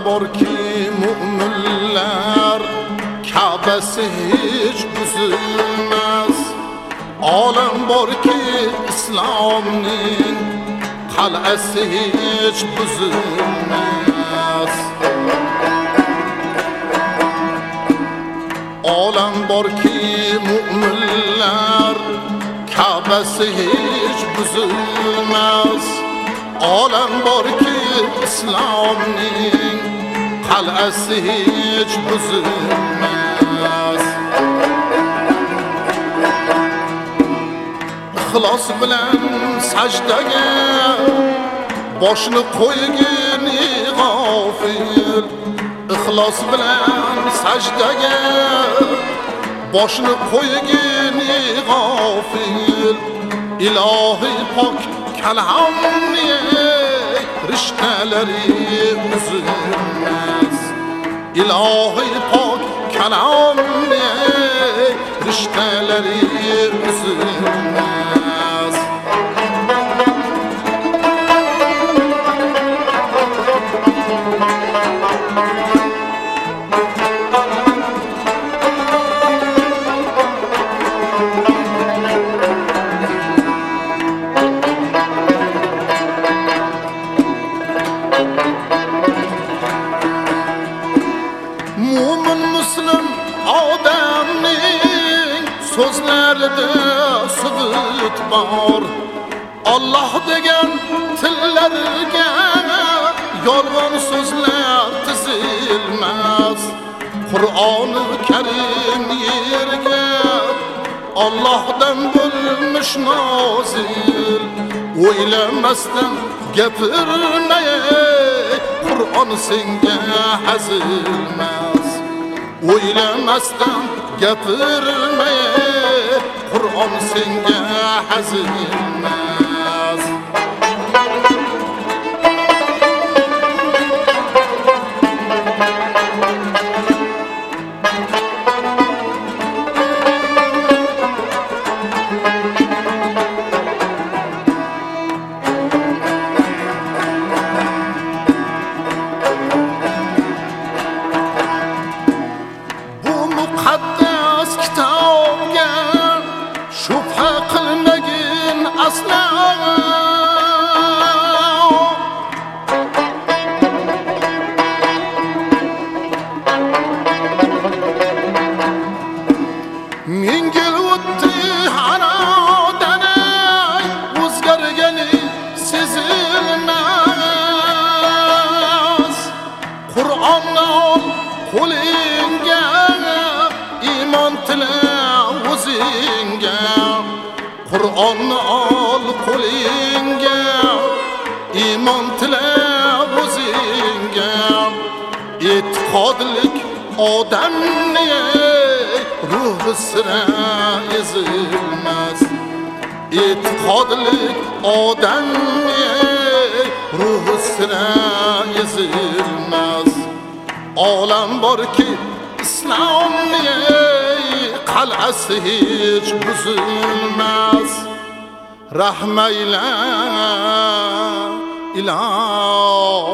borki mu'minlar Ka'basi hiç buzilmas. Olam borki islomning qal'asi hiç buzilmas. Olam borki mu'minlar Ka'basi hiç buzilmas. Olam borki islomning qal'asi hiç buzilmas. İxlos bilan sajdaga boshni qo'ygin g'ofil. İxlos bilan sajdaga boshni qo'ygin g'ofil. Ilohiy pok kalamni rishtalari uzilmas. Ilohiy pok kalamni rishtalari uzilmas. Mu'min muslim odamning so'zlarida sidq bor. Alloh degan tillarga yolg'on so'zlar tizilmas. Qur'oni Karim yerga Allohdan bo'lmish nozil. O'ylamasdan gapirmay Qur'on senga hazilmas. O'ylamasdan gapirmay Qur'on senga hazilmas. Muqaddas kitobga shubha qilmagin aslo. Ming yil o'tdi harodan o'zgargani sezilmas. Qur'onni ol qo'lingga, iymon tila o'zingga. Qur'onni ol qo'lingga, iymon tila o'zingga. E'tiqodlik odamni ruhi sira ezilmas. E'tiqodlik odamni ruhi sira ezilmas. Olam borki islomning qal'asi hiç buzilmas. Rahmayla ilohi